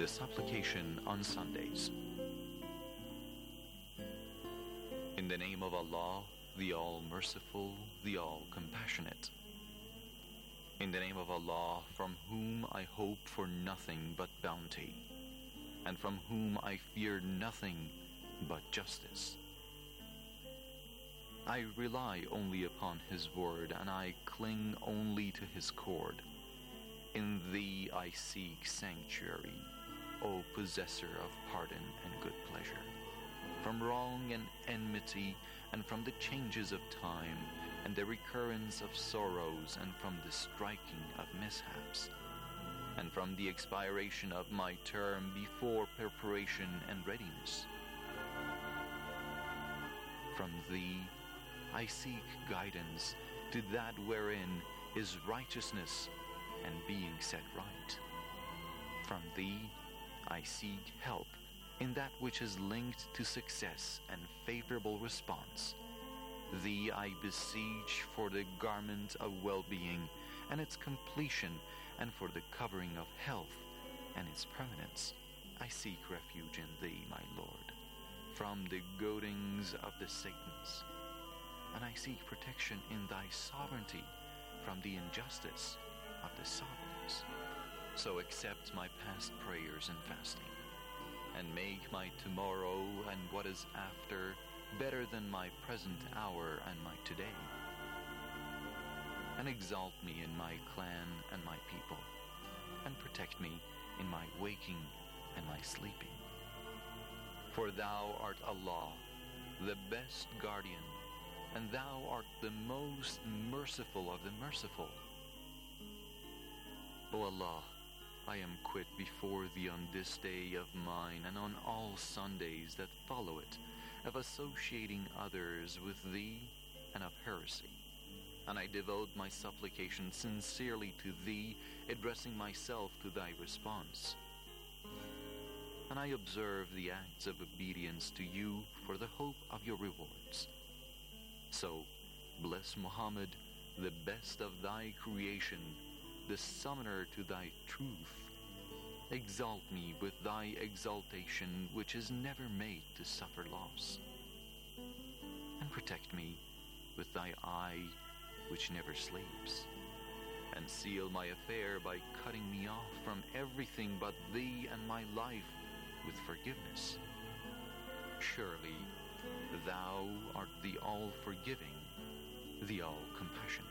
The Supplication on Sundays. In the name of Allah, the All-Merciful, the All-Compassionate. In the name of Allah, from whom I hope for nothing but bounty, and from whom I fear nothing but justice. I rely only upon His word, and I cling only to His cord. In Thee I seek sanctuary, O possessor of pardon and good pleasure, from wrong and enmity, and from the changes of time, and the recurrence of sorrows, and from the striking of mishaps, and from the expiration of my term before preparation and readiness. From Thee I seek guidance to that wherein is righteousness and being set right. From Thee I seek help in that which is linked to success and favorable response. Thee I beseech for the garment of well-being and its completion, and for the covering of health and its permanence. I seek refuge in Thee, my Lord, from the goadings of the Satans, and I seek protection in Thy sovereignty from the injustice of the sovereigns. So accept my past prayers and fasting, and make my tomorrow and what is after better than my present hour and my today. And exalt me in my clan and my people, and protect me in my waking and my sleeping. For Thou art Allah, the best guardian, and Thou art the most merciful of the merciful. O Allah, I am quit before Thee on this day of mine, and on all Sundays that follow it, of associating others with Thee and of heresy. And I devote my supplication sincerely to Thee, addressing myself to Thy response. And I observe the acts of obedience to You for the hope of Your rewards. So, bless Muhammad, the best of Thy creation, the summoner to Thy truth. Exalt me with Thy exaltation, which is never made to suffer loss. And protect me with Thy eye, which never sleeps. And seal my affair by cutting me off from everything but Thee and my life with forgiveness. Surely, Thou art the all-forgiving, the all-compassionate.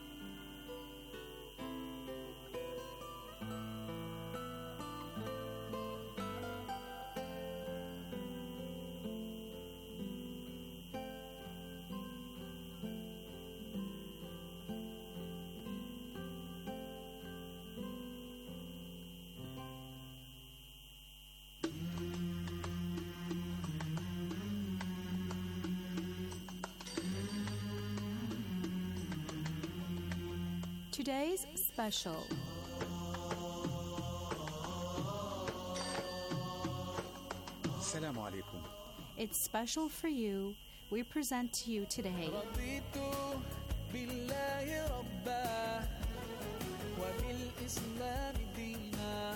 Today's special. Assalamu alaikum. It's special for you. We present to you today رضيت بالله ربا وبالإسلام دينا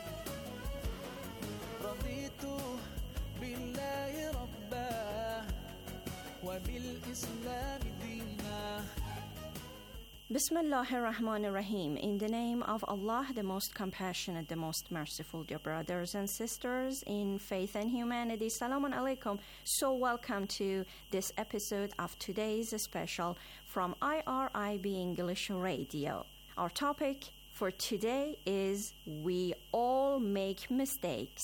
رضيت بالله ربا وبالإسلام دينا. Bismillahir Rahmanir Rahim. In the name of Allah, the most compassionate, the most merciful, dear brothers and sisters in faith and humanity. Salamun alaikum. So welcome to this episode of today's special from IRIB English Radio. Our topic for today is We All Make Mistakes.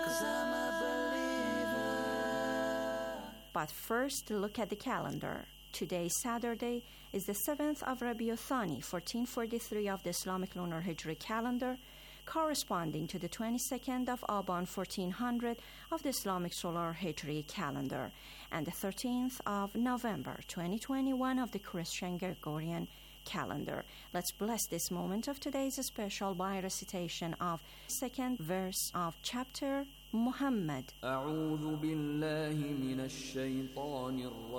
But first, look at the calendar. Today, Saturday, is the 7th of Rabiul Thani, 1443 of the Islamic Lunar Hijri calendar, corresponding to the 22nd of Aban, 1400 of the Islamic Solar Hijri calendar, and the 13th of November, 2021 of the Christian Gregorian calendar. Let's bless this moment of today's special by recitation of second verse of chapter Muhammad. أعوذ بالله من الشيطان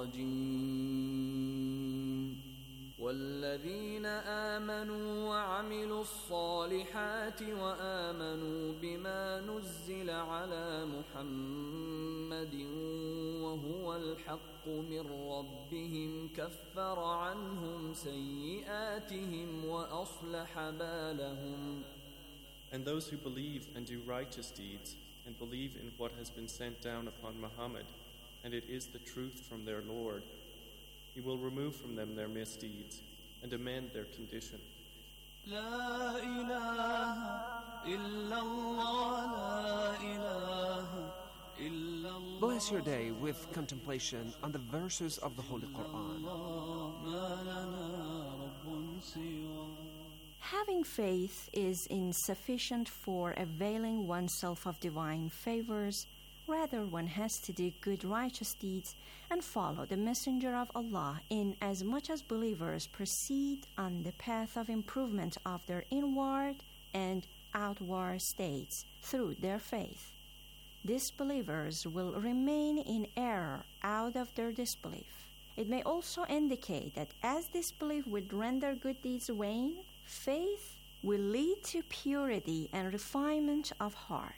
الرجيم والذين آمنوا وعملوا الصالحات وآمنوا بما نزل على محمد وهو الحق من ربهم كفر عنهم سيئاتهم وأصلح بالهم. And those who believe and do righteous deeds and believe in what has been sent down upon Muhammad, and it is the truth from their Lord, He will remove from them their misdeeds and amend their condition. لا إله إلا الله لا إله إلا الله. Bless your day with contemplation on the verses of the Holy Quran. ما لنا رب سواه. Having faith is insufficient for availing oneself of divine favors. Rather, one has to do good righteous deeds and follow the Messenger of Allah in as much as believers proceed on the path of improvement of their inward and outward states through their faith. Disbelievers will remain in error out of their disbelief. It may also indicate that as disbelief would render good deeds vain, faith will lead to purity and refinement of heart.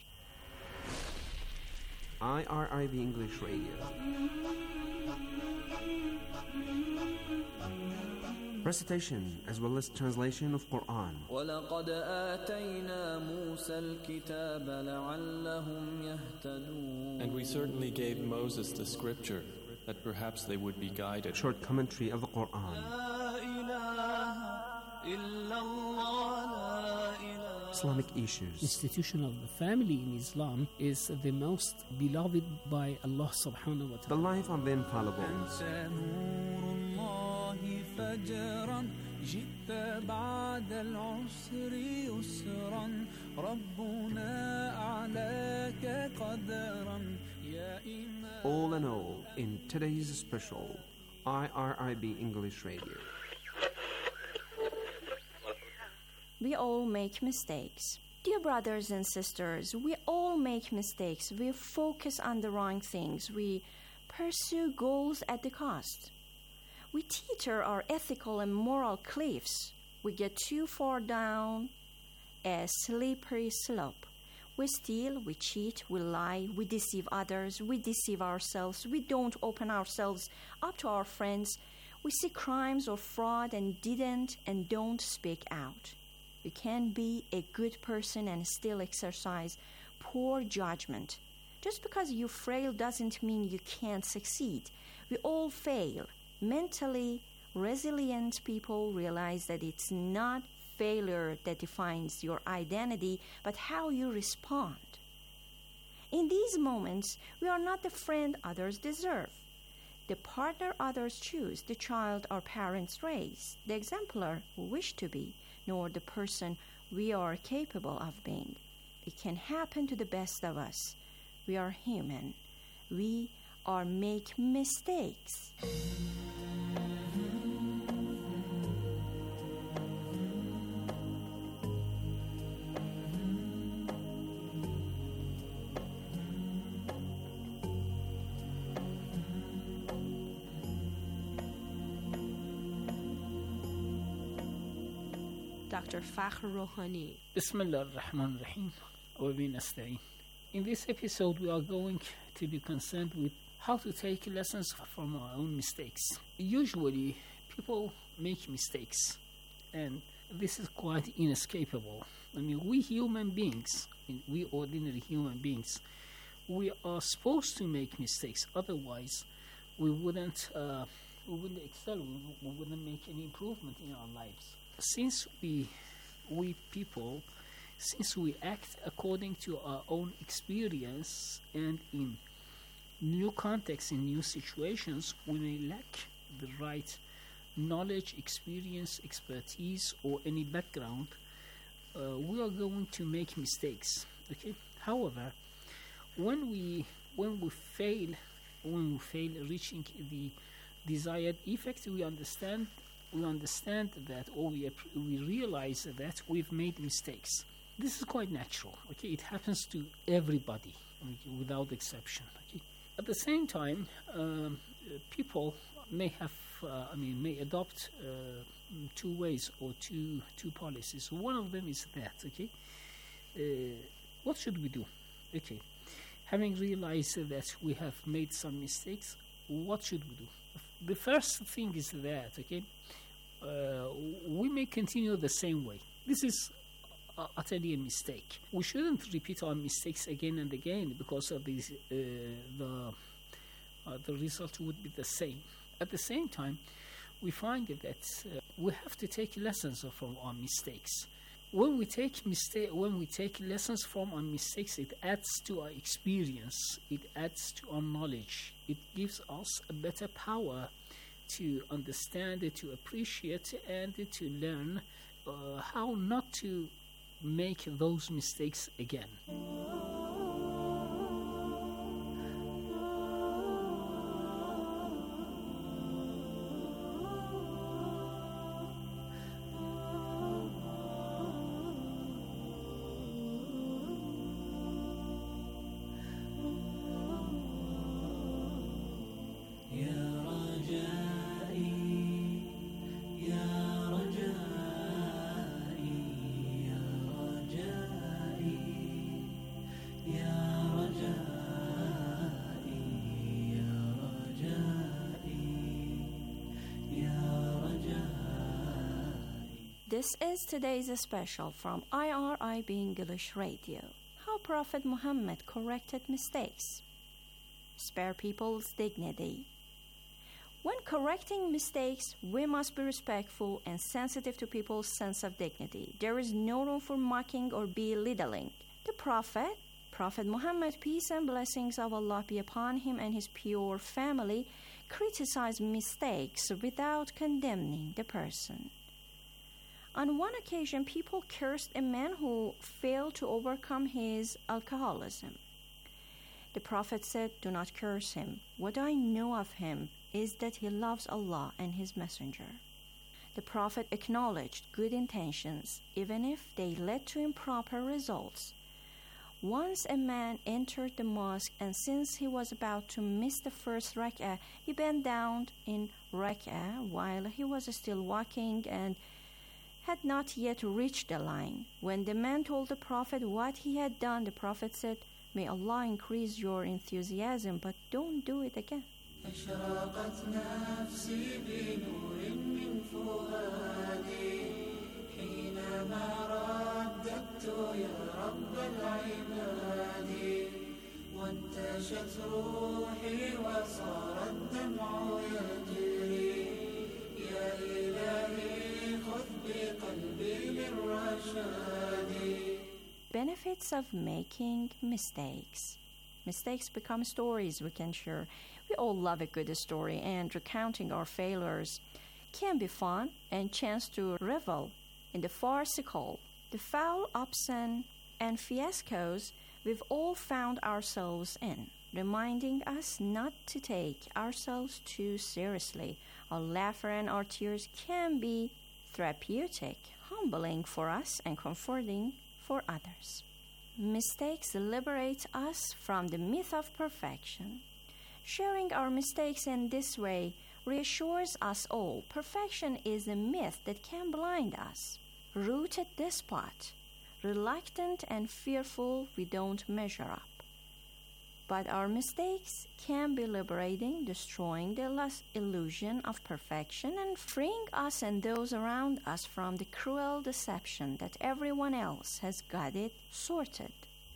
IRIB English Radio. Recitation as well as translation of Quran. ولقد آتينا موسى الكتاب لعلهم يهتدون. And we certainly gave Moses the scripture, that perhaps they would be guided. Short commentary of the Quran. لا إله إلا الله لا إله. Islamic issues. Institution of the family in Islam is the most beloved by Allah subhanahu wa The ta'ala. life of the infallible. أنت نور الله فجرا جئت بعد العسر يسرا ربنا أعلاك قدرا يا إمام. All in all, in today's special IRIB English Radio. We all make mistakes. Dear brothers and sisters, we all make mistakes. We focus on the wrong things. We pursue goals at the cost. We teeter our ethical and moral cliffs. We get too far down a slippery slope. We steal, we cheat, we lie, we deceive others, we deceive ourselves. We don't open ourselves up to our friends. We see crimes or fraud and didn't and don't speak out. You can be a good person and still exercise poor judgment. Just because you fail doesn't mean you can't succeed. We all fail. Mentally resilient people realize that it's not failure that defines your identity, but how you respond. In these moments, we are not the friend others deserve, the partner others choose, the child our parents raise, the exemplar we wish to be, nor the person we are capable of being. It can happen to the best of us. We are human. We are make mistakes. Dr. Fakhr Rouhani. Bismillah ar-Rahman ar-Rahim. Wa bi nasta'in. In this episode, we are going to be concerned with how to take lessons from our own mistakes. Usually, people make mistakes, and this is quite inescapable. I mean, we human beings, we ordinary human beings, we are supposed to make mistakes. Otherwise, we wouldn't excel. We wouldn't make any improvement in our lives. Since we people, since we act according to our own experience and in new contexts, in new situations, we may lack the right knowledge, experience, expertise, or any background, we are going to make mistakes. Okay. However, when we fail reaching the desired effect, we understand that, or we realize that we've made mistakes. This is quite natural. Okay, it happens to everybody, okay, without exception. Okay. At the same time, people may adopt two ways or two policies. One of them is that, okay, what should we do? Okay, having realized that we have made some mistakes, what should we do? The first thing is that, okay, we may continue the same way. This is utterly a mistake. We shouldn't repeat our mistakes again and again, because of these, the result would be the same. At the same time, we find that we have to take lessons from our mistakes. When we take lessons from our mistakes, it adds to our experience, it adds to our knowledge, it gives us a better power to understand, to appreciate, and to learn how not to make those mistakes again. This is today's special from IRIB English Radio. How Prophet Muhammad corrected mistakes. Spare people's dignity. When correcting mistakes, we must be respectful and sensitive to people's sense of dignity. There is no room for mocking or belittling. The Prophet Muhammad, peace and blessings of Allah be upon him and his pure family, criticized mistakes without condemning the person. On one occasion, people cursed a man who failed to overcome his alcoholism. The Prophet said, "Do not curse him. What I know of him is that he loves Allah and his messenger." The Prophet acknowledged good intentions, even if they led to improper results. Once a man entered the mosque, and since he was about to miss the first rak'ah, he bent down in rak'ah while he was still walking and had not yet reached the line. When the man told the Prophet what he had done, the Prophet said, "May Allah increase your enthusiasm, but don't do it again." Benefits of making mistakes. Mistakes become stories we can share. We all love a good story, and recounting our failures can be fun and chance to revel in the farcical, the foul ups and fiascos we've all found ourselves in, reminding us not to take ourselves too seriously. Our laughter and our tears can be therapeutic, humbling for us, and comforting for others. Mistakes liberate us from the myth of perfection. Sharing our mistakes in this way reassures us all. Perfection is a myth that can blind us. Rooted despot, reluctant and fearful, we don't measure up. But our mistakes can be liberating, destroying the illusion of perfection and freeing us and those around us from the cruel deception that everyone else has got it sorted.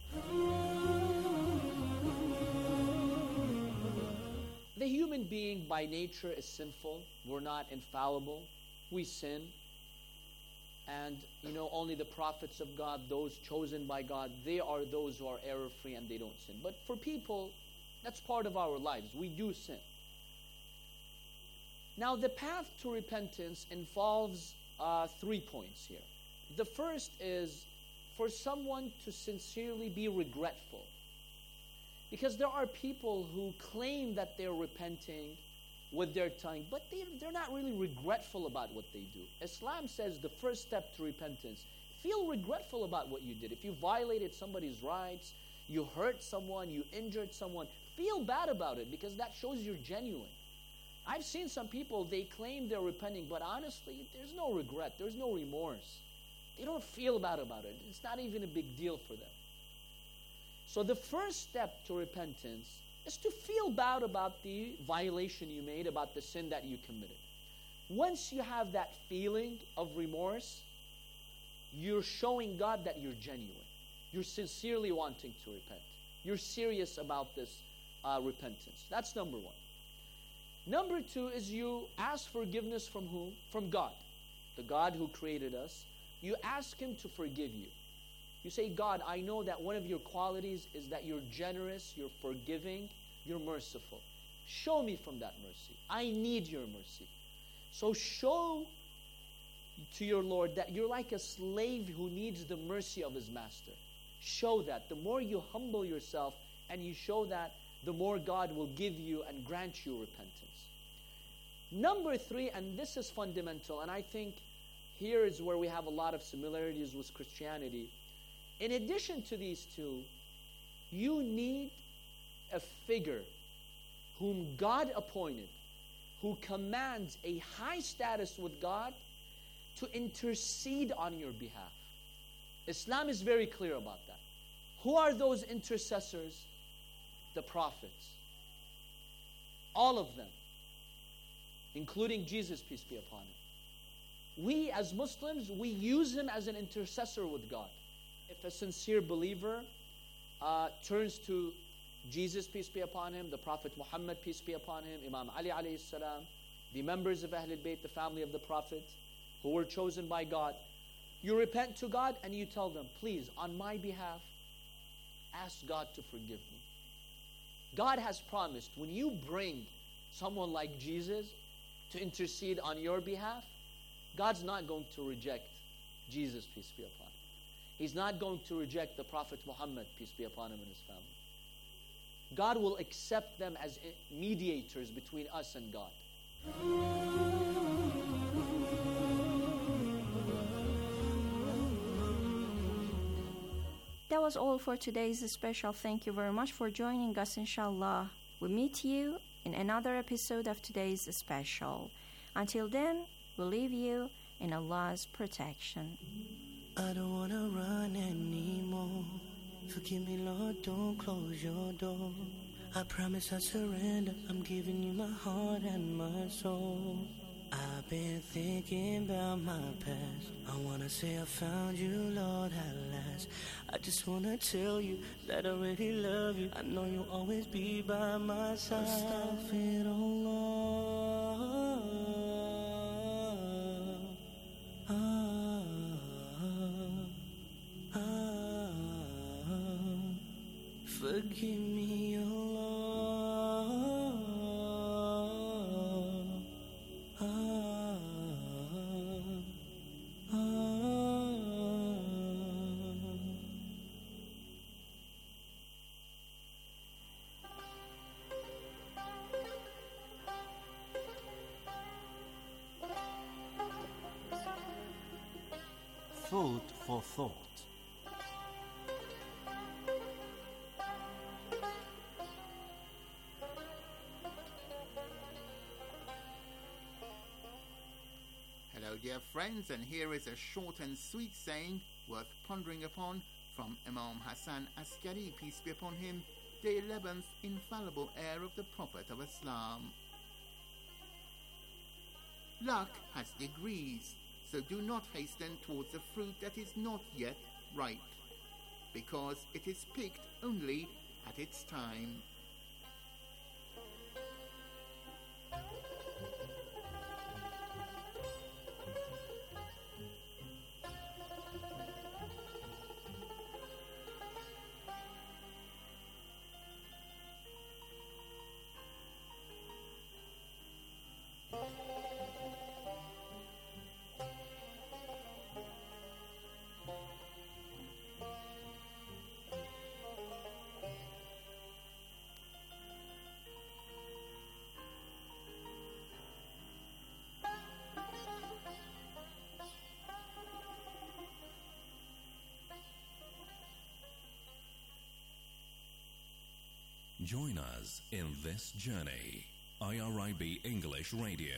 The human being by nature is sinful. We're not infallible. We sin. And, only the prophets of God, those chosen by God, they are those who are error-free and they don't sin. But for people, that's part of our lives. We do sin. Now, the path to repentance involves 3 points here. The first is for someone to sincerely be regretful. Because there are people who claim that they're repenting with their tongue, but they're not really regretful about what they do. Islam says the first step to repentance, feel regretful about what you did. If you violated somebody's rights, you hurt someone, you injured someone, feel bad about it, because that shows you're genuine. I've seen some people, they claim they're repenting, but honestly, there's no regret, there's no remorse. They don't feel bad about it. It's not even a big deal for them. So the first step to repentance is to feel bad about the violation you made, about the sin that you committed. Once you have that feeling of remorse, you're showing God that you're genuine. You're sincerely wanting to repent. You're serious about this repentance. That's number one. Number two is you ask forgiveness from whom? From God. The God who created us. You ask Him to forgive you. You say, God, I know that one of your qualities is that you're generous, you're forgiving, you're merciful. Show me from that mercy. I need your mercy. So show to your Lord that you're like a slave who needs the mercy of his master. Show that. The more you humble yourself and you show that, the more God will give you and grant you repentance. Number three, and this is fundamental, and I think here is where we have a lot of similarities with Christianity. In addition to these two, you need a figure whom God appointed, who commands a high status with God to intercede on your behalf. Islam is very clear about that. Who are those intercessors? The prophets. All of them, including Jesus, peace be upon him. We as Muslims, we use him as an intercessor with God. If a sincere believer turns to Jesus, peace be upon him, the Prophet Muhammad, peace be upon him, Imam Ali alayhi salam, the members of Ahlul Bayt, the family of the Prophet, who were chosen by God, you repent to God and you tell them, please, on my behalf, ask God to forgive me. God has promised, when you bring someone like Jesus to intercede on your behalf, God's not going to reject Jesus, peace be upon him. He's not going to reject the Prophet Muhammad, peace be upon him, and his family. God will accept them as mediators between us and God. That was all for today's special. Thank you very much for joining us, inshallah. We meet you in another episode of today's special. Until then, we leave you in Allah's protection. I don't wanna run anymore. Forgive me, Lord, don't close your door. I promise I surrender. I'm giving you my heart and my soul. I've been thinking about my past. I wanna say I found you, Lord, at last. I just wanna tell you that I really love you. I know you'll always be by my side. Forgive me, Food for thought. Hello dear friends, and here is a short and sweet saying worth pondering upon from Imam Hassan Askari, peace be upon him, the 11th infallible heir of the Prophet of Islam. Luck has degrees, so do not hasten towards a fruit that is not yet ripe, because it is picked only at its time. Join us in this journey. IRIB English Radio.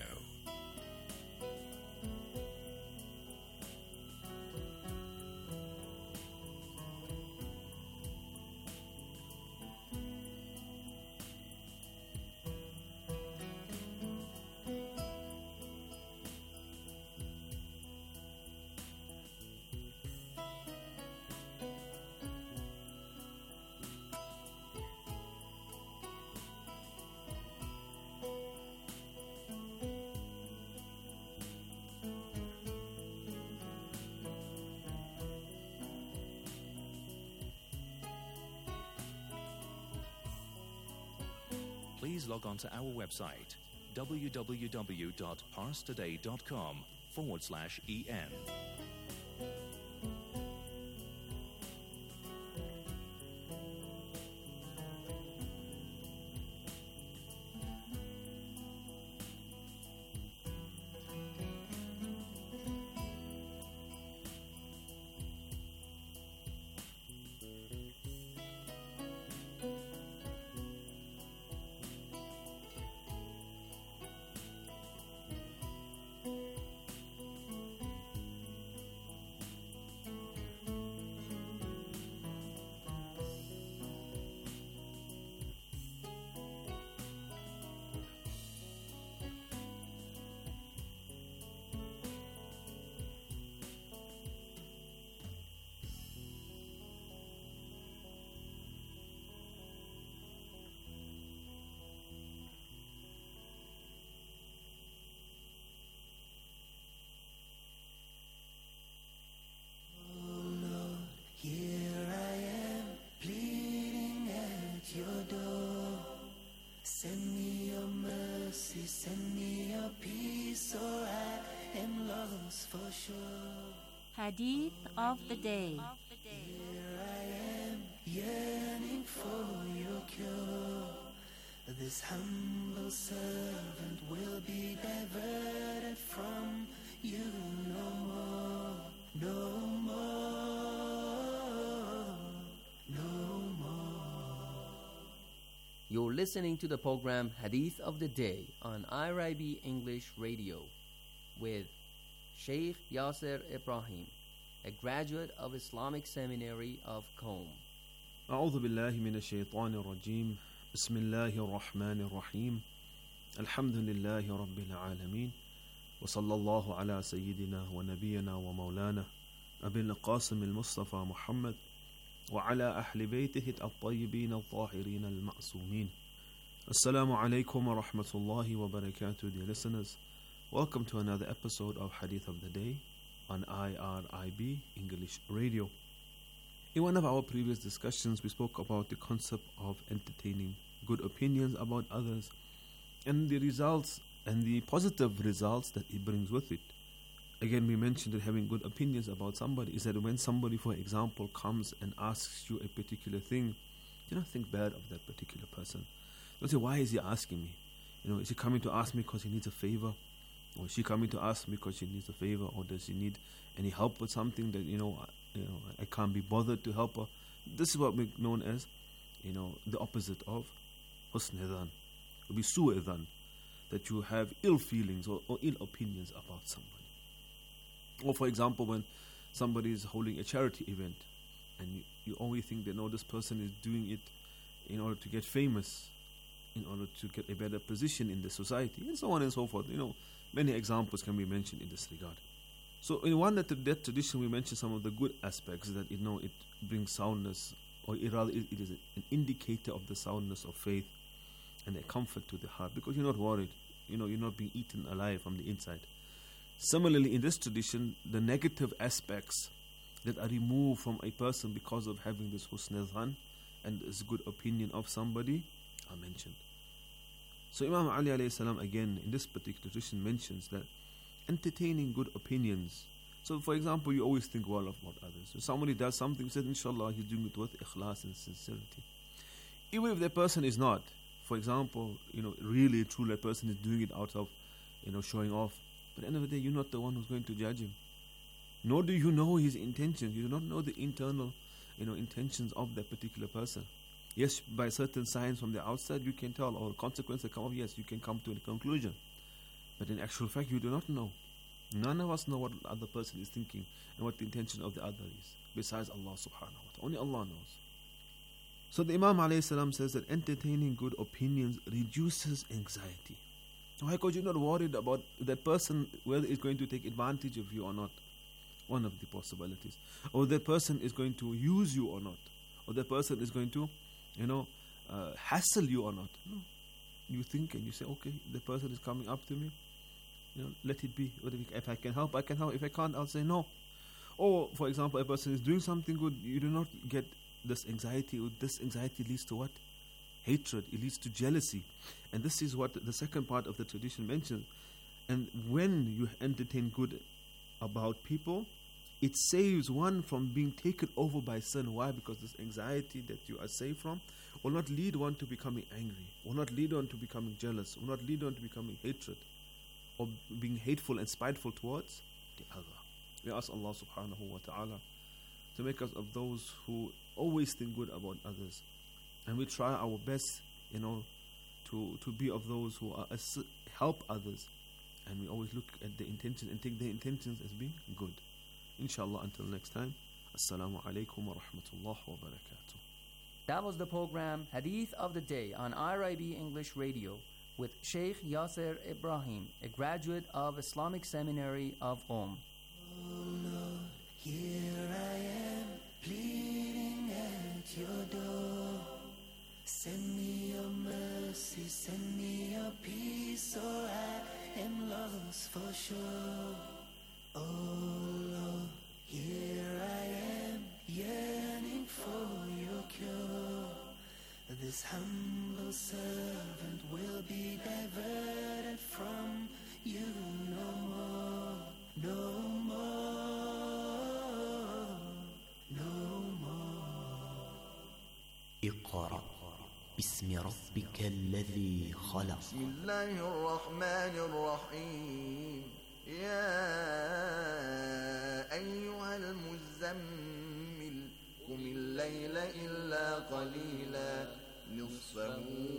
Please log on to our website www.parstoday.com/en. Send me your peace, or I am lost for sure. Hadith of the Day. Here I am, yearning for your cure. This humble servant will be diverted from you no more, no more, no more. You're listening to the program Hadith of the Day on IRIB English Radio with Sheikh Yasser Ibrahim, a graduate of Islamic Seminary of Qom. أعوذ بالله من الشيطان الرجيم بسم الله الرحمن الرحيم الحمد لله رب العالمين وصلى الله على سيدنا ونبينا ومولانا أبي القاسم المصطفى محمد وعلى أهل بيته الطيبين الطاهرين المعصومين. Assalamu alaikum wa rahmatullahi wa barakatuh, dear listeners. Welcome to another episode of Hadith of the Day on IRIB English Radio. In one of our previous discussions, we spoke about the concept of entertaining good opinions about others and the results and the positive results that it brings with it. Again, we mentioned that having good opinions about somebody is that when somebody, for example, comes and asks you a particular thing, do not think bad of that particular person. Don't say, why is he asking me? Is he coming to ask me because he needs a favor? Or is she coming to ask me because she needs a favor? Or does she need any help with something that, I can't be bothered to help her? This is what we known as, the opposite of husn dhan. It will be su' dhan, that you have ill feelings or ill opinions about somebody. Or for example, when somebody is holding a charity event and you only think that, no, this person is doing it in order to get famous, in order to get a better position in the society, and so on and so forth. Many examples can be mentioned in this regard. So in one that tradition, we mentioned some of the good aspects that, it brings soundness, or it is an indicator of the soundness of faith and a comfort to the heart, because you're not worried. You're not being eaten alive from the inside. Similarly, in this tradition, the negative aspects that are removed from a person because of having this husn dhan and this good opinion of somebody are mentioned. So Imam Ali alayhi salam, again, in this particular tradition, mentions that entertaining good opinions. So for example, you always think well about others. If somebody does something, you say, inshallah, he's doing it with ikhlas and sincerity. Even if that person is not, for example, really truly a person is doing it out of, showing off. But at the end of the day, you're not the one who's going to judge him. Nor do you know his intentions. You do not know the internal, intentions of that particular person. Yes, by certain signs from the outside you can tell, or consequences come up, yes, you can come to a conclusion. But in actual fact, you do not know. None of us know what the other person is thinking and what the intention of the other is, besides Allah subhanahu wa ta'ala. Only Allah knows. So the Imam alayhi salam says that entertaining good opinions reduces anxiety. Why? Because you're not worried about that person, whether it's going to take advantage of you or not. One of the possibilities. Or that person is going to use you or not. Or that person is going to, hassle you or not. No. You think and you say, okay, the person is coming up to me. Let it be. If I can help, I can help. If I can't, I'll say no. Or, for example, a person is doing something good, you do not get this anxiety. This anxiety leads to what? Hatred. It leads to jealousy. And this is what the second part of the tradition mentions. And when you entertain good about people, it saves one from being taken over by sin. Why? Because this anxiety that you are saved from will not lead one to becoming angry, will not lead one to becoming jealous, will not lead one to becoming hatred, or being hateful and spiteful towards the other. We ask Allah subhanahu wa ta'ala to make us of those who always think good about others. And we try our best, to be of those who are help others. And we always look at the intention and take their intentions as being good. Inshallah, until next time. Assalamu alaikum wa rahmatullah wa barakatuh. That was the program Hadith of the Day on IRIB English Radio with Sheikh Yasser Ibrahim, a graduate of Islamic Seminary of Qom. Oh Lord, here I am, pleading at your door. Send me your mercy, send me your peace, or I am lost for sure. Oh Lord, here I am, yearning for your cure. This humble servant will be diverted from you no more, no more, no more. اقرأ باسم ربك الذي خلق. بسم الله الرحمن الرحيم. يا أيها المزمل قم الليل إلا قليلا نصفه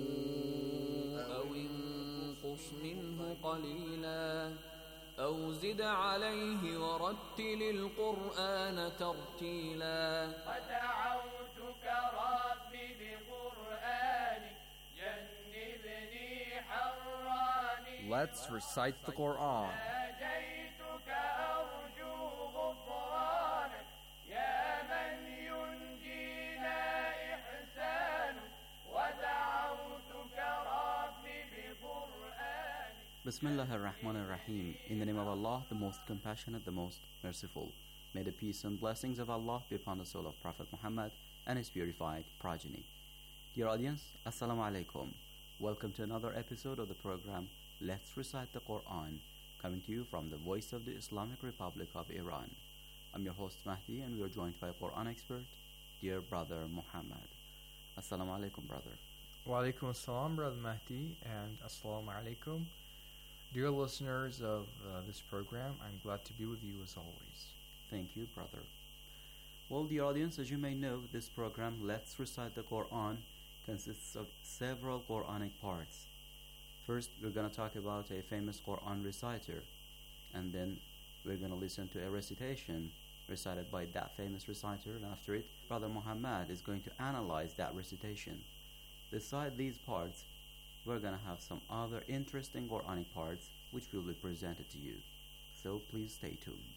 أو انقص منه قليلا أو زد عليه ورتل القرآن ترتيلا ودعوتك ربي بقرآنك جنبني حراني. Let's recite the Quran. ناجيتك أرجو غفرانك يا من ينجينا إحسانك ودعوتك ربي بقرآنك. Bismillah ar-Rahman ar-Rahim. In the name of Allah, the most compassionate, the most merciful. May the peace and blessings of Allah be upon the soul of Prophet Muhammad and his purified progeny. Dear audience, Assalamu alaikum. Welcome to another episode of the program Let's Recite the Quran, coming to you from the voice of the Islamic Republic of Iran. I'm your host Mahdi, and we are joined by a Quran expert, dear brother Muhammad. Assalamu alaikum, brother. Wa alaikum assalam, brother Mahdi, and assalamu alaikum. Dear listeners of this program, I'm glad to be with you as always. Thank you, brother. Well, dear audience, as you may know, this program, Let's Recite the Quran, consists of several Quranic parts. First, we're going to talk about a famous Quran reciter, and then we're going to listen to a recitation recited by that famous reciter, and after it, Brother Muhammad is going to analyze that recitation. Beside these parts, we're going to have some other interesting Quranic parts which will be presented to you. So please stay tuned.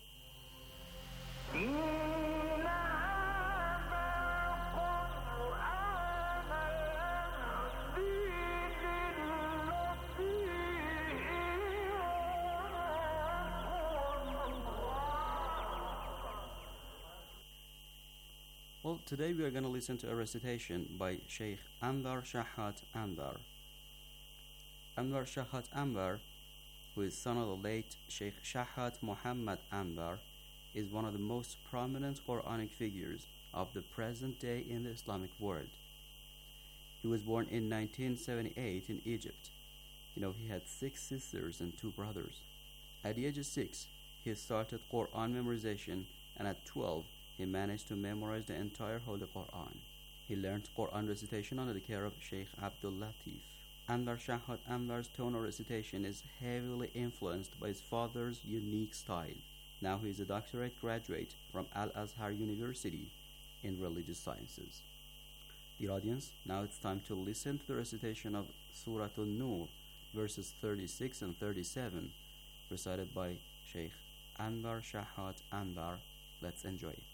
Well, today we are going to listen to a recitation by Sheikh Anwar Shahat Anwar. Anwar Shahat Anwar, who is son of the late Sheikh Shahat Muhammad Anwar, is one of the most prominent Quranic figures of the present day in the Islamic world. He was born in 1978 in Egypt. He had 6 sisters and 2 brothers. At the age of 6, he started Quran memorization, and at 12, he managed to memorize the entire Holy Quran. He learned Quran recitation under the care of Sheikh Abdul Latif. Anwar Shahat Anwar's tone of recitation is heavily influenced by his father's unique style. Now he is a doctorate graduate from Al-Azhar University in religious sciences. Dear audience, now it's time to listen to the recitation of Surah An-Nur, verses 36 and 37, recited by Sheikh Anwar Shahat Anwar. Let's enjoy it.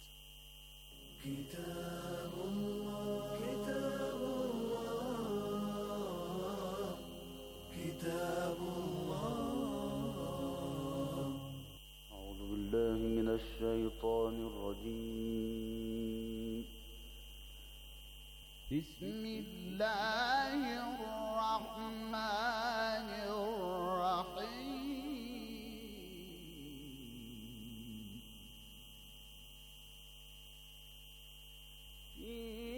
كتاب الله كتاب الله كتاب الله أعوذ بالله من الشيطان الرجيم بسم الله الرحمن الرحيم في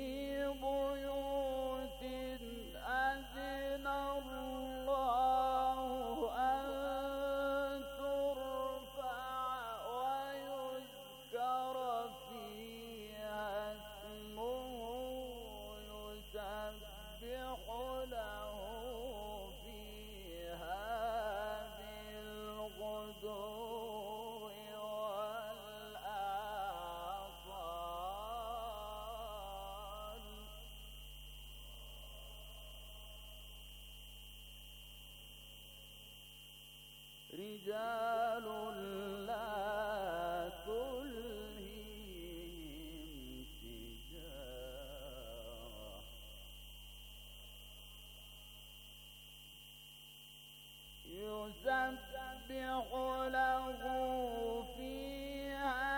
بيوت أذن الله أن ترفع ويذكر فيها اسمه يسبح له فيها بالغدو والآصال رجال لا تلهيهم تجارة يسبح له فيها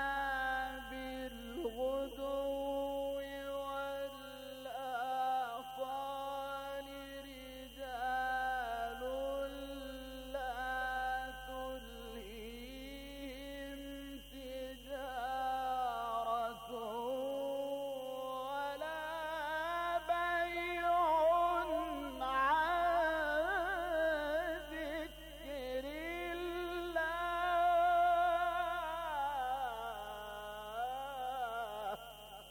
بالغدو والآصال رجال لا تلهيهم تجارة ولا بيع عن ذكر الله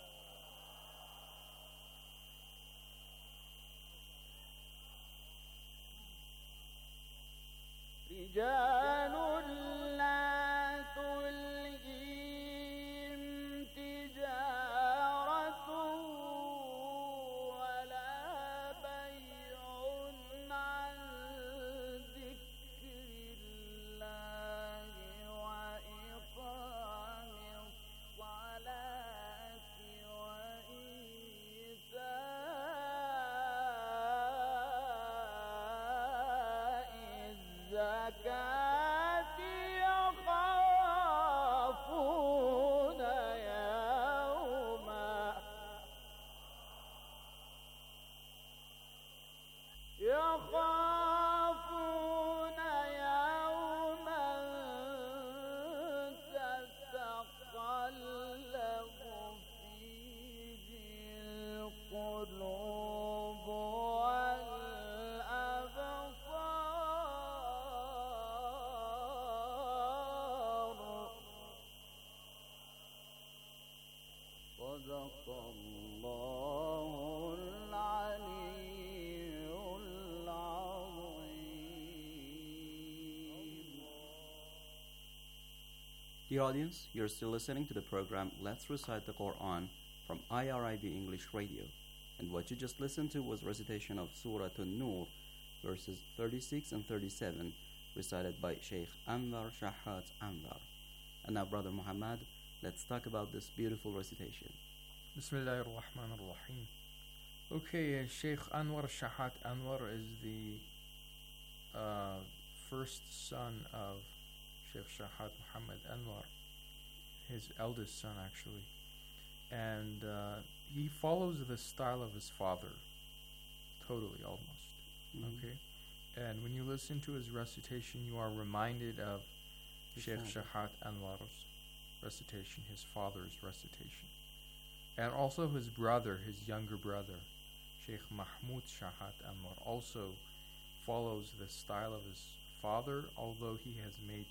رجال لا تلهيهم تجارة ولا بيع عن ذكر الله وإقام الصلاة وإيتاء الزكاة يخافون يوما تتقلب فيه القلوب والأبصار صدق الله العلي العظيم. Dear audience, you're still listening to the program Let's Recite the Quran from IRIB English Radio. And what you just listened to was recitation of Surah An-Nur, verses 36 and 37, recited by Sheikh Anwar Shahat Anwar. And now, Brother Muhammad, let's talk about this beautiful recitation. Bismillah ar-Rahman ar-Rahim. Okay, Sheikh Anwar Shahat Anwar is the first son of Sheikh Shahat Muhammad Anwar, his eldest son actually. And he follows the style of his father, totally almost. Okay? And when you listen to his recitation, you are reminded of Sheikh Shahat Anwar's recitation, his father's recitation. And also his brother, his younger brother, Sheikh Mahmoud Shahat Anwar, also follows the style of his father, although he has made,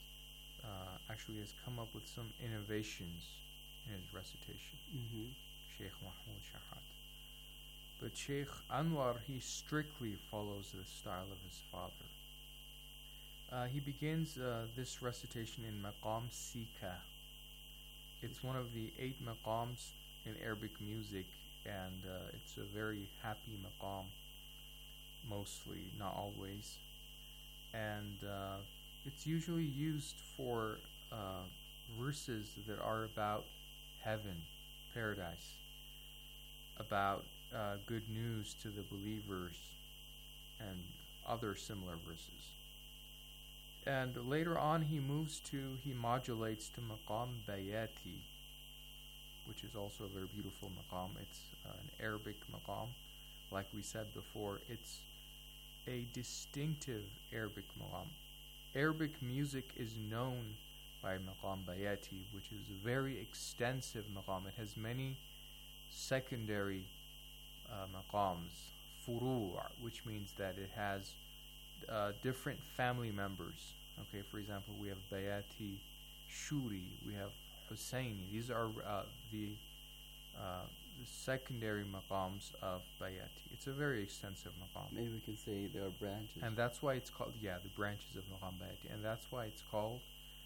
actually has come up with some innovations in his recitation. Sheikh Mahmoud Shahat. But Sheikh Anwar, he strictly follows the style of his father. He begins this recitation in Maqam Sika. It's one of the 8 maqams in Arabic music, and it's a very happy maqam, mostly, not always. And it's usually used for verses that are about heaven, paradise, about good news to the believers, and other similar verses. And later on he modulates to Maqam Bayati, which is also a very beautiful maqam. It's an Arabic maqam. Like we said before, it's a distinctive Arabic maqam. Arabic music is known by Maqam Bayati, which is a very extensive maqam. It has many secondary maqams, furu', which means that it has different family members. Okay, for example, we have Bayati Shuri, we have Husseini. These are the secondary maqams of Bayati. It's a very extensive maqam. Maybe we can say there are branches. And that's why it's called, the branches of Maqam Bayati. And that's why it's called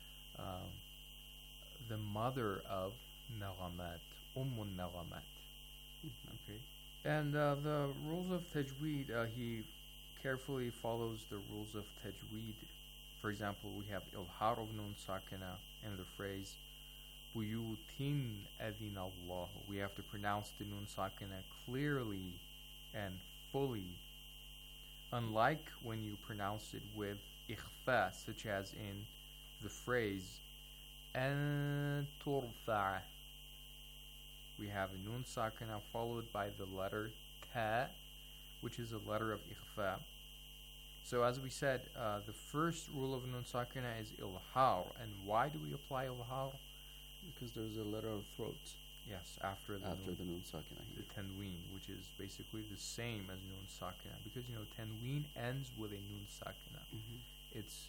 the mother of Naghamat, Ummun Naghamat. Okay. And the rules of Tajweed, he carefully follows the rules of Tajweed. For examul, we have Ilhar of Nun Sakina and the phrase Buyutin Adin Allah. We have to pronounce the Nun Sakina clearly and fully, unlike when you pronounce it with Ikhfa, such as in the phrase An Turfa'. We have a Nun Sakina followed by the letter Ta, which is a letter of Ikhfa. So as we said, the first rule of Nun Sakina is Ilhar. And why do we apply Ilhar? Because there's a letter of throat. Yes, after the Nun Sakina. The Tanween, which is basically the same as Nun Sakina. Because, Tanween ends with a Nun Sakina. Mm-hmm. It's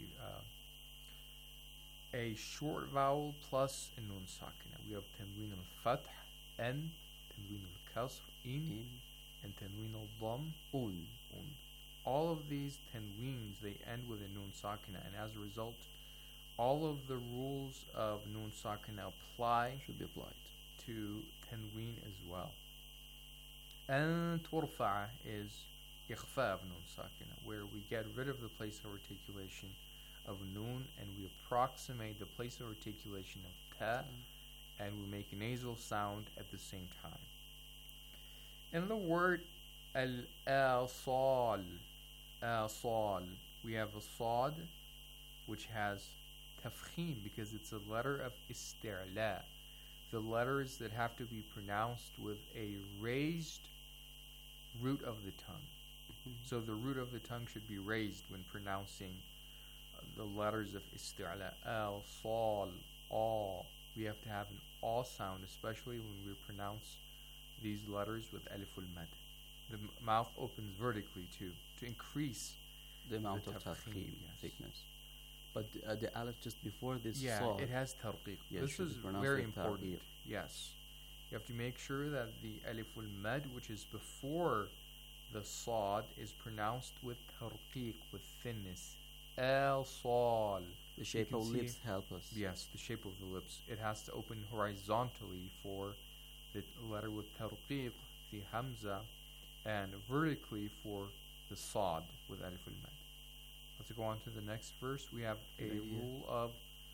a short vowel plus a Nun Sakina. We have Tanween al-Fath, N, Tanween al-Kasr, In, and Tanween al-Dam, Un. All of these Tanweens, they end with a Nun Sakina, and as a result, all of the rules of Nun Sakina should be applied to Tanween as well. And Turfa' is Ikhfa of Nun Sakina, where we get rid of the place of articulation of Nun and we approximate the place of articulation of Ta, and we make a nasal sound at the same time. In the word Al-Asal, we have a Sad, which has Tafkhim, because it's a letter of Isti'la. The letters that have to be pronounced with a raised root of the tongue. Mm-hmm. So the root of the tongue should be raised when pronouncing the letters of Isti'la. Al-Sal, Al. We have to have an Al sound, especially when we pronounce these letters with Aliful Mad. The mouth opens vertically to increase the amount of tafkhim, thickness. But the alif just before this sad, it has tarqiq. This is very important. Yes. You have to make sure that the Aliful Mad, which is before the sad, is pronounced with tarqiq, with thinness. Al-Sal. The shape of lips help us. Yes, the shape of the lips. It has to open horizontally for the letter with tarqiq, the hamza, and vertically for the sad with Alif al-Mad. Let's go on to the next verse. We have a rule of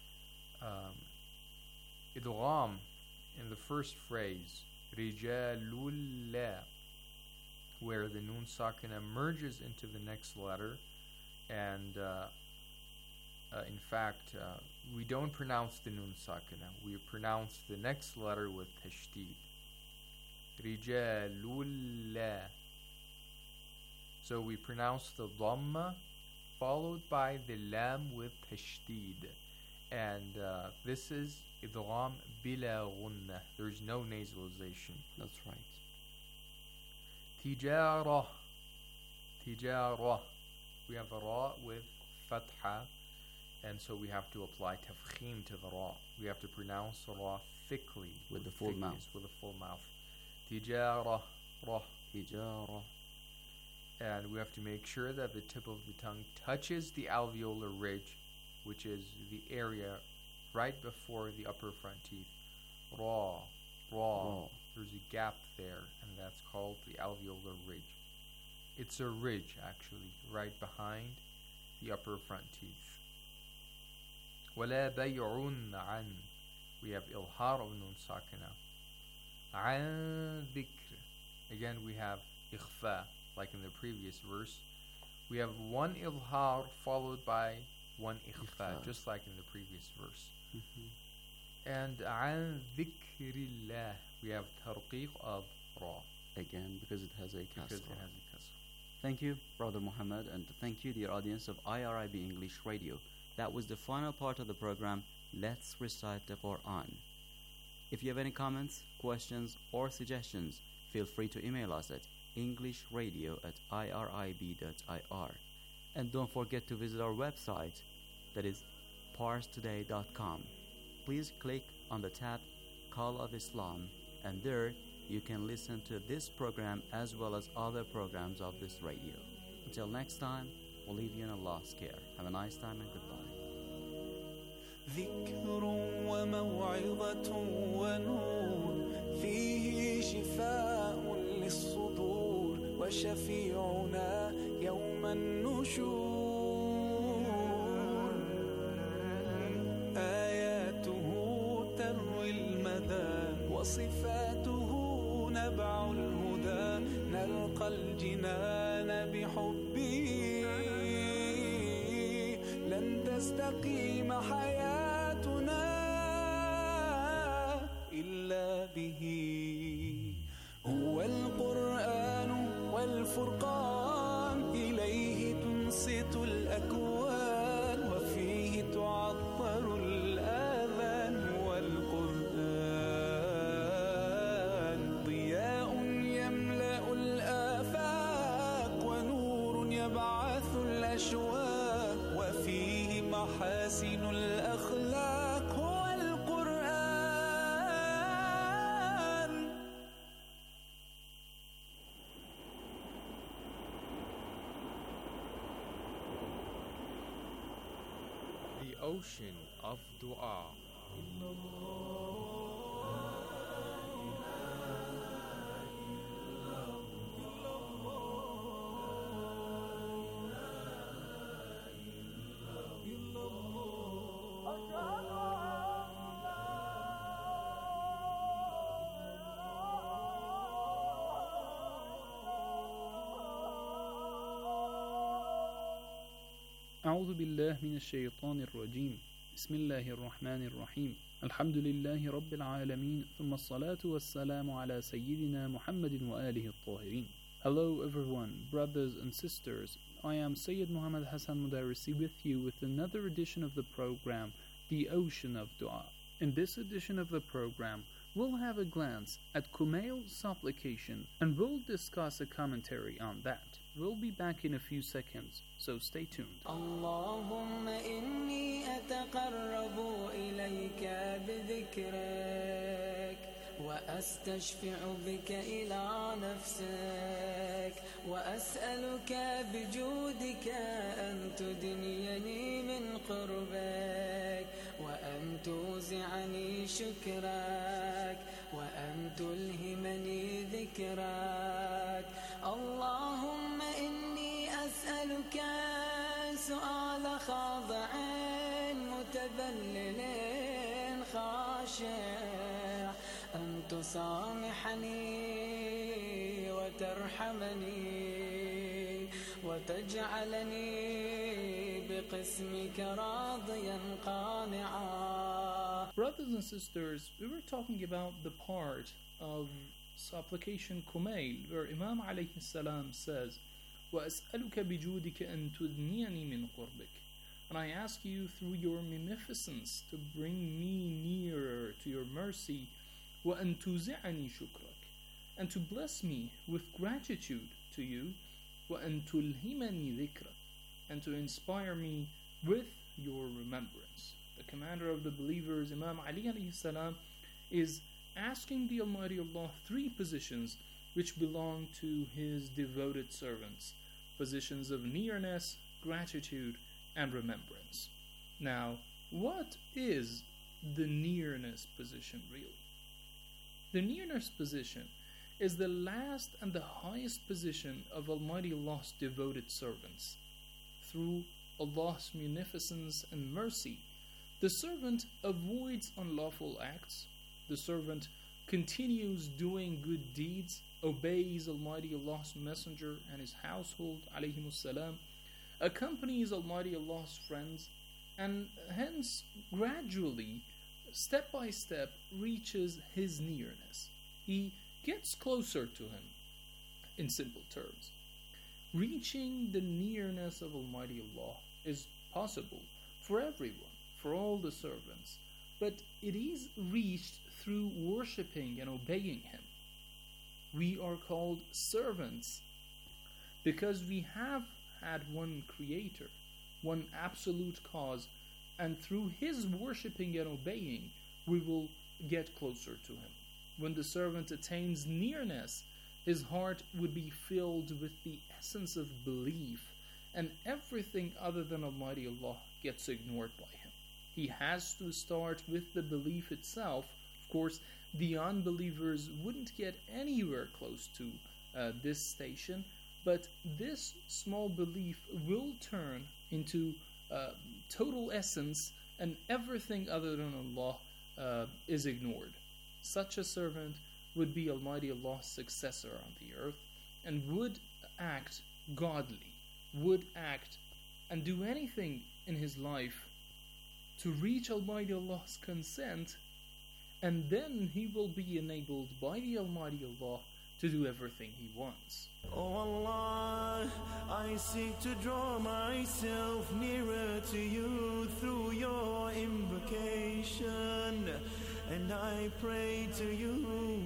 idgham in the first phrase, Rijalul La, where the Nun Sakina merges into the next letter, and in fact, we don't pronounce the Nun Sakina. We pronounce the next letter with tashdid. Rijalul La. So we pronounce the Dhamma followed by the Lam with tashdid. And this is idgham bila ghunna. There's no nasalization. That's right. Tijara. Tijara. We have a ra with fatha, and so we have to apply tafkhim to the ra. We have to pronounce the ra thickly. With the full mouth. With a full mouth. Tijara. Ra. Tijara. And we have to make sure that the tip of the tongue touches the alveolar ridge, which is the area right before the upper front teeth. Ra. Ra. There's a gap there, and that's called the alveolar ridge. It's a ridge, actually, right behind the upper front teeth. وَلَا بَيْعٌ عَنْ. We have إظهار of nun sakina. عَنْ ذِكْر. Again, we have إخفاء, like in the previous verse. We have one إظهار followed by one إخفاء, just like in the previous verse. And عَنْ ذِكْرِ اللَّهِ. We have ترقيق of ra. Again, because it has a kasra. Because it has a kasra. Thank you, Brother Muhammad, and thank you, dear audience of IRIB English Radio. That was the final part of the program, Let's Recite the Quran. If you have any comments, questions, or suggestions, feel free to email us at englishradio@irib.ir. And don't forget to visit our website, that is parstoday.com. Please click on the tab Call of Islam, and there you can listen to this program as well as other programs of this radio. Until next time, we'll leave you in Allah's care. Have a nice time and goodbye. ذكر وموعظة ونور فيه شفاء للصدور وشفيعنا يوم النشور آياته تروي المدى وصفاته نبع الهدى نلقى الجنان بحبه لن تستقيم حياتنا إلا به هو القرآن والفرقان إليه تنصت الأكوان وفيه تعطر الآذان والقرآن ضياء يملأ الآفاق ونور يبعث الأشواق وفيه محاسن الأخلاق هو القرآن. The ocean of dua. أعوذ بالله من الشيطان الرجيم بسم الله الرحمن الرحيم الحمد لله رب العالمين ثم الصلاة والسلام على سيدنا محمد وآله الطاهرين. Hello everyone, brothers and sisters. I am Sayyid Muhammad Hassan Mudarrisi with you with another edition of the program, The Ocean of Dua. In this edition of the program, we'll have a glance at Kumail's supplication and we'll discuss a commentary on that. We'll be back in a few seconds, so stay tuned. اللهم إني أتقرب إليك بذكرك وأستشفع بك إلى نفسك وأسألك بجودك أن تدنيني من قربك وأن توزعني شكرك وأن تلهمني ذكرك. اللهم إني أسألك سؤال خاضع متذلل خاشع أن تسامحني وترحمني وتجعلني بقسمك راضيا قانعا. Brothers and sisters, we were talking about the part of supplication Kumail where Imam alayhi salam says وَأَسْأَلُكَ بِجُودِكَ أَن تُدْنِيَنِي مِنْ قُرْبِكَ, and I ask you through your munificence to bring me nearer to your mercy, وَأَن تُوزِعَنِي شُكْرَكَ, and to bless me with gratitude to you, وَأَن تُلْهِمَنِي ذِكْرَكَ, and to inspire me with your remembrance. The commander of the believers, Imam Ali alayhi salam, is asking the Almighty Allah three positions which belong to His devoted servants, positions of nearness, gratitude, and remembrance. Now, what is the nearness position really? The nearness position is the last and the highest position of Almighty Allah's devoted servants. Through Allah's munificence and mercy, the servant avoids unlawful acts, the servant continues doing good deeds, obeys Almighty Allah's Messenger and His household, alayhimus salam, accompanies Almighty Allah's friends, and hence gradually, step by step, reaches His nearness. He gets closer to Him, in simple terms. Reaching the nearness of Almighty Allah is possible for everyone, for all the servants, but it is reached through worshipping and obeying Him. We are called servants because we have had one Creator, one absolute cause, and through His worshipping and obeying, we will get closer to Him. When the servant attains nearness, his heart would be filled with the essence of belief, and everything other than Almighty Allah gets ignored by him. He has to start with the belief itself. Of course, the unbelievers wouldn't get anywhere close to this station, but this small belief will turn into total essence, and everything other than Allah is ignored. Such a servant would be Almighty Allah's successor on the earth and would act godly, would act and do anything in his life to reach Almighty Allah's consent, and then he will be enabled by the Almighty Allah to do everything he wants. Oh Allah, I seek to draw myself nearer to you through your invocation, and I pray to you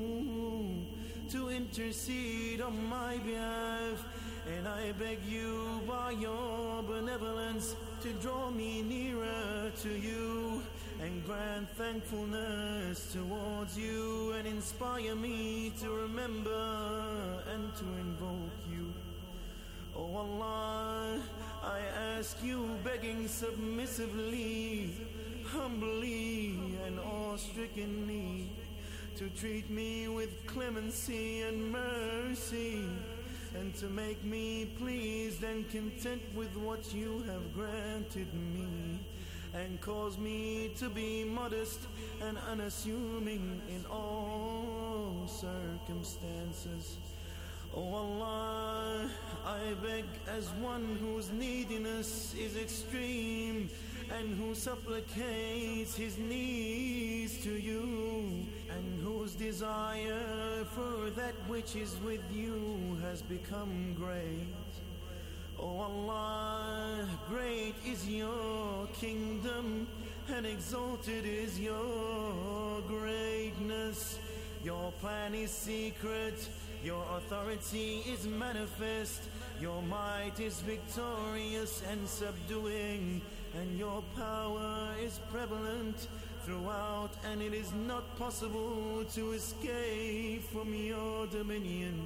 to intercede on my behalf, and I beg you by your benevolence to draw me nearer to you and grant thankfulness towards you and inspire me to remember and to invoke you. Oh Allah, I ask you, begging submissively, humbly and awe-strickenly, to treat me with clemency and mercy, and to make me pleased and content with what you have granted me, and cause me to be modest and unassuming in all circumstances. Oh Allah, I beg as one whose neediness is extreme and who supplicates his needs to you, and whose desire for that which is with you has become great. Oh Allah, great is your kingdom and exalted is your greatness. Your plan is secret, your authority is manifest, your might is victorious and subduing, and your power is prevalent throughout, and it is not possible to escape from your dominion.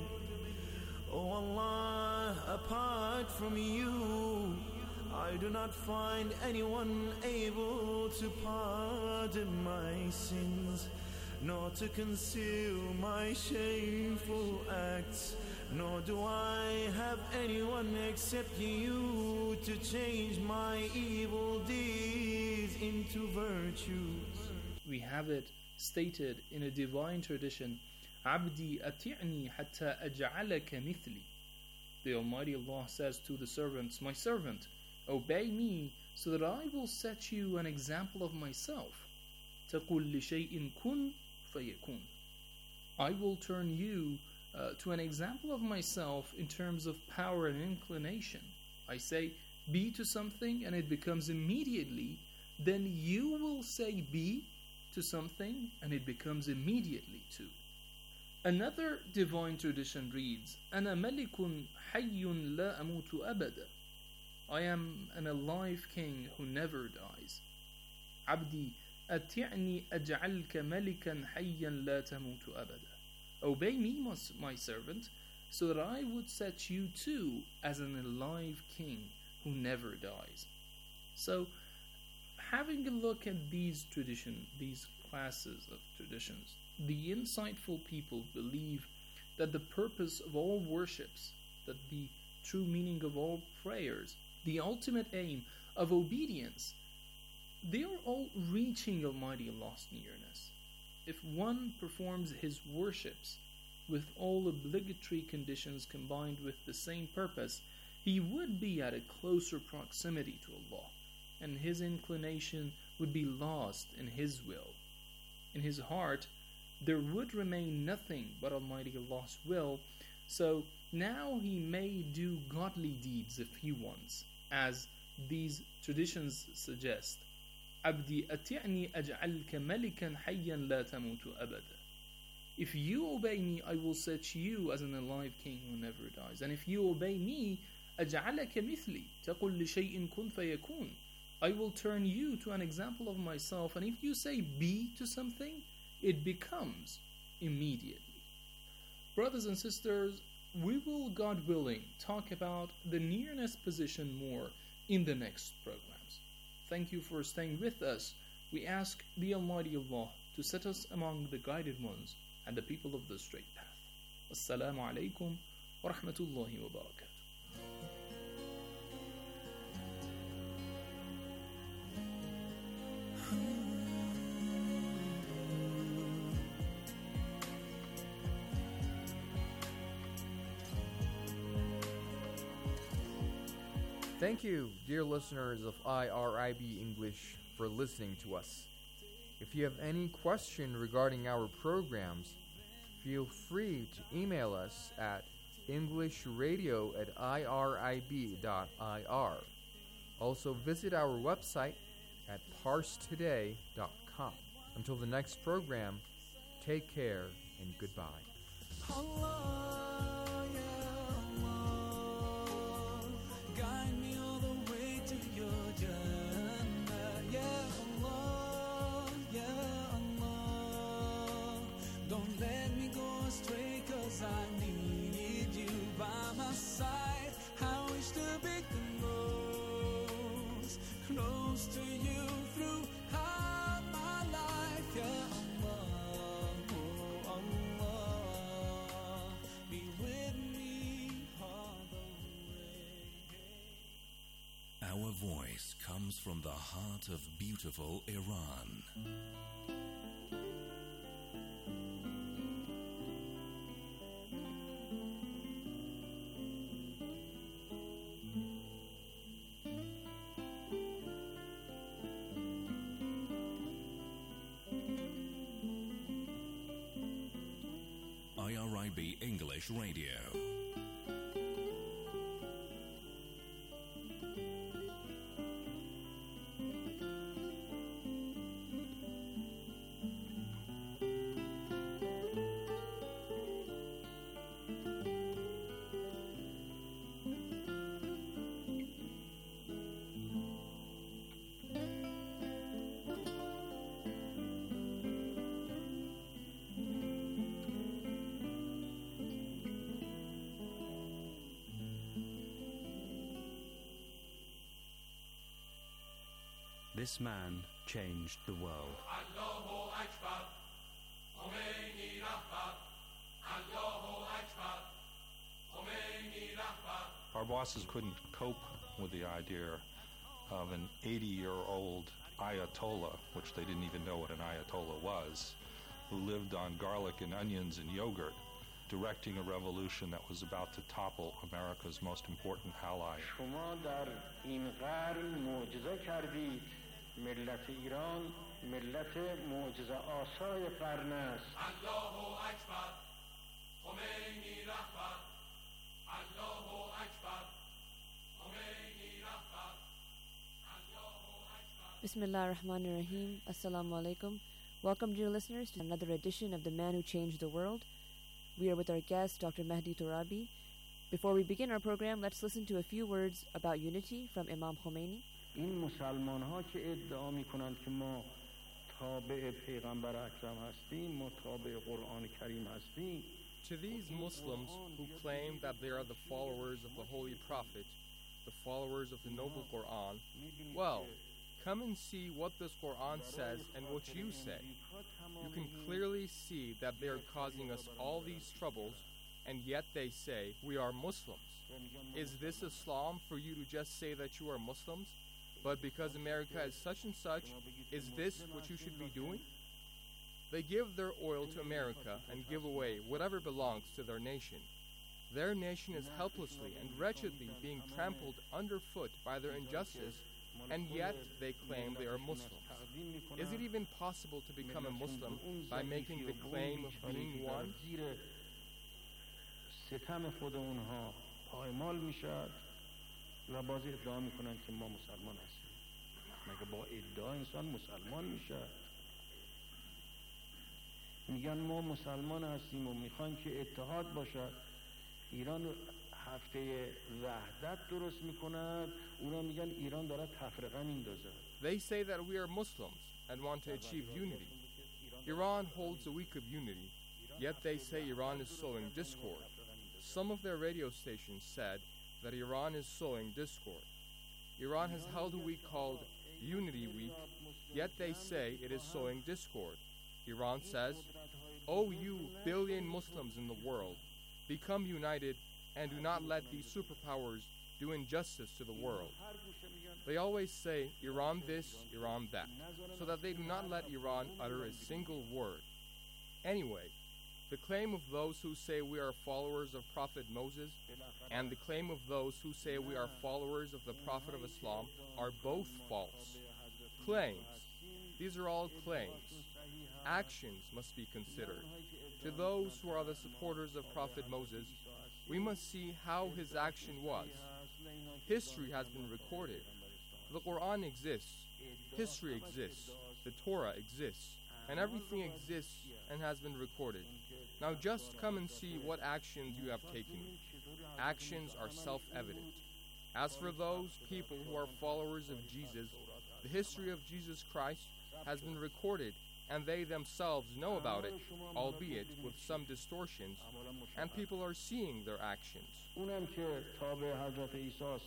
Oh Allah, apart from you, I do not find anyone able to pardon my sins, nor to conceal my shameful acts, nor do I have anyone except you to change my evil deeds into virtues. We have it stated in a divine tradition, Abdi ati'ni hatta aj'alaka mithli. The Almighty Allah says to the servants, my servant, obey me so that I will set you an example of myself. تَقُلْ لِشَيْءٍ كُنْ فَيَكُنْ. I will turn you to an example of myself in terms of power and inclination. I say, be to something and it becomes immediately, then you will say be to something and it becomes immediately too. Another divine tradition reads, أَنَا مَلِكٌ حَيٌّ لَا أَمُوتُ أَبَدًا. I am an alive king who never dies. Abdi, أطعني أجعلك ملكا حيا لا تموت أبدا. Obey me, my servant, so that I would set you too as an alive king who never dies. So, having a look at these classes of traditions, the insightful people believe that the purpose of all worships, that the true meaning of all prayers, the ultimate aim of obedience, they are all reaching Almighty Allah's nearness. If one performs his worships with all obligatory conditions combined with the same purpose, he would be at a closer proximity to Allah, and his inclination would be lost in His will. In his heart, there would remain nothing but Almighty Allah's will, so now he may do godly deeds if he wants, as these traditions suggest. Abdi ati'ni aj'alka malikan hayyan la tamutu abada. If you obey me, I will set you as an alive king who never dies. And if you obey me, أجعلك مثلي تقول لشيء كن فيكون. I will turn you to an example of myself, and if you say be to something, it becomes immediately. Brothers and sisters, we will, God willing, talk about the nearness position more in the next programs. Thank you for staying with us. We ask the Almighty Allah to set us among the guided ones and the people of the straight path. Assalamu alaikum wa rahmatullahi wa barakatuh. Thank you, dear listeners of IRIB English, for listening to us. If you have any question regarding our programs, feel free to email us at englishradio@irib.ir. Also visit our website at parstoday.com. Until the next program, take care and goodbye. Guide me all the way to your Jannah, Ya Allah, Ya Allah. Don't let me go astray, 'cause I need you by my side. I wish to be close to you throughout my life, Ya Allah, oh Allah. Be with me all the way. Our voice comes from the heart of beautiful Iran. IRIB English Radio. This man changed the world. Our bosses couldn't cope with the idea of an 80-year-old Ayatollah, which they didn't even know what an Ayatollah was, who lived on garlic and onions and yogurt, directing a revolution that was about to topple America's most important ally. شما در این قرن معجزه کردید. ملت ایران ملت معجزه آسای قرن است. الله اکبر. خمینی رهبر. الله اکبر. خمینی رهبر. Bismillah ar-Rahman ar-Rahim. Assalamu alaikum. Welcome, dear listeners, to another edition of The Man Who Changed the World. We are with our guest, Dr. Mahdi Torabi. Before we begin our program, let's listen to a few words about unity from Imam Khomeini. این مسلمان ها که ادعا می کنند که ما تابع پیغمبر اکرم هستیم متابع قرآن کریم هستیم To these Muslims who claim that they are the followers of the Holy Prophet, the followers of the Noble Quran, well, come and see what this Quran says and what you say. You can clearly see that they are causing us all these troubles, and yet they say we are Muslims. Is this Islam for you to just say that you are Muslims? But because America is such and such, is this what you should be doing? They give their oil to America and give away whatever belongs to their nation. Their nation is helplessly and wretchedly being trampled underfoot by their injustice, and yet they claim they are Muslims. Is it even possible to become a Muslim by making the claim of being one? ستم خود اونها پایمال میشد و باز ادعا میکنن که ما مسلمان هستیم. مگه با ادعا انسان مسلمان میشه؟ میگن ما مسلمان هستیم و میخوایم که اتحاد باشد. ایران هفته وحدت درست میکند، اونا میگن ایران داره تفرقه میندازه. They say that we are Muslims and want to achieve unity. Iran holds a week of unity, yet they say Iran is sowing discord. Some of their radio stations said that Iran is sowing discord. Iran has held a week called Unity Week, yet they say it is sowing discord. Iran says, "Oh, you billion Muslims in the world, become united and do not let these superpowers do injustice to the world." They always say Iran this, Iran that, so that they do not let Iran utter a single word. Anyway, the claim of those who say we are followers of Prophet Moses and the claim of those who say we are followers of the Prophet of Islam are both false. Claims. These are all claims. Actions must be considered. To those who are the supporters of Prophet Moses, we must see how his action was. History has been recorded. The Quran exists. History exists. The Torah exists. And everything exists and has been recorded. Now just come and see what actions you have taken. Actions are self-evident. As for those people who are followers of Jesus, the history of Jesus Christ has been recorded, and they themselves know about it, albeit with some distortions, and people are seeing their actions. اونم که تابع حضرت عیسی است.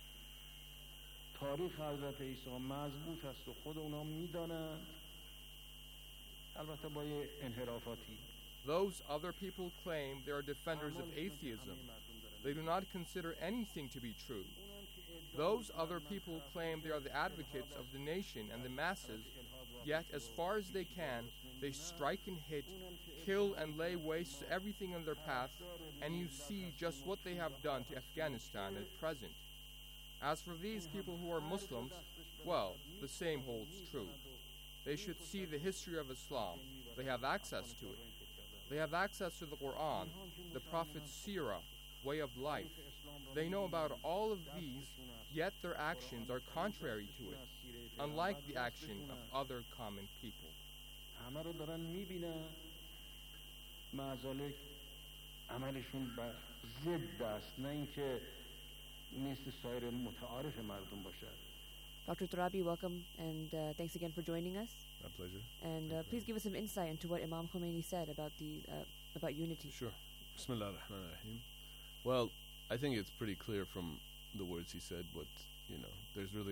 تاریخ حضرت عیسی مضبوط است و خود اونا میدانند. البته با یه انحرافاتی. Those other people claim they are defenders of atheism. They do not consider anything to be true. Those other people claim they are the advocates of the nation and the masses, yet as far as they can, they strike and hit, kill and lay waste to everything in their path, and you see just what they have done to Afghanistan at present. As for these people who are Muslims, well, the same holds true. They should see the history of Islam. They have access to it. They have access to the Quran, the Prophet's seerah, way of life. They know about all of these, yet their actions are contrary to it, unlike the action of other common people. همه رو دارن میبینن معذالک عملشون بر ضد است نه اینکه مثل سایر متعارف مردم باشد. Dr. Turabi, welcome, and thanks again for joining us. My pleasure. And please give us some insight into what Imam Khomeini said about unity. Sure. Bismillah ar-Rahman ar-Rahim. Well, I think it's pretty clear from the words he said, but, there's really